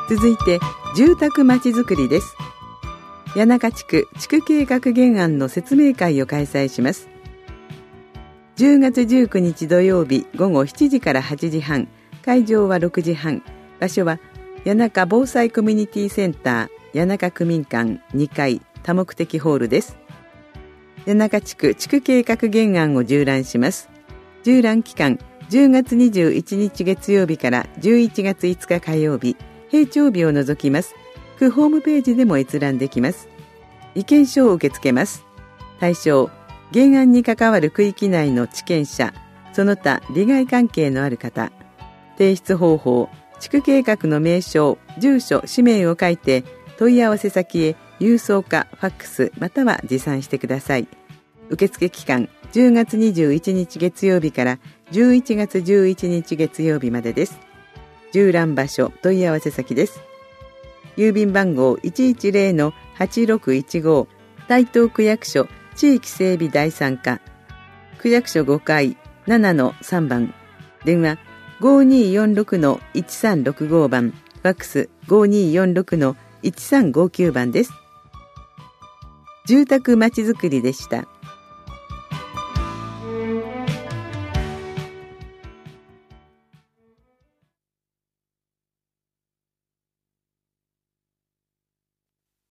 続いて住宅まちづくりです。谷中地区地区計画原案の説明会を開催します。10月19日土曜日午後7時から8時半、会場は6時半、場所は谷中防災コミュニティセンター谷中区民館2階多目的ホールです。谷中地区地区計画原案を縦覧します。縦覧期間10月21日月曜日から11月5日火曜日、平常日を除きます。区ホームページでも閲覧できます。意見書を受け付けます。対象、原案に関わる区域内の地権者、その他利害関係のある方。提出方法、地区計画の名称、住所、氏名を書いて問い合わせ先へ郵送かファックスまたは持参してください。受付期間10月21日月曜日から11月11日月曜日までです。縦覧場所、問い合わせ先です。郵便番号 110-8615 台東区役所地域整備第3課、区役所5階 7-3 番、電話 5246-1365 番、ファックス 5246-1359 番です。住宅まちづくりでした。